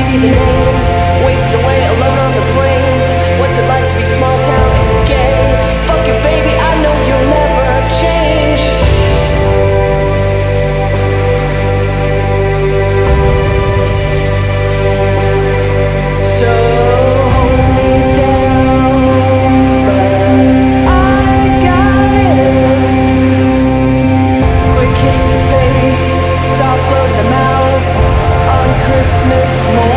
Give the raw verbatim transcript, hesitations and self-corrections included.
be the names, wasting away alone on the plains. What's it like to be small town and gay? Fuck you, baby, I know you'll never change. So hold me down, but I got it. Quick hits to the face, soft blow to the mouth on Christmas morning.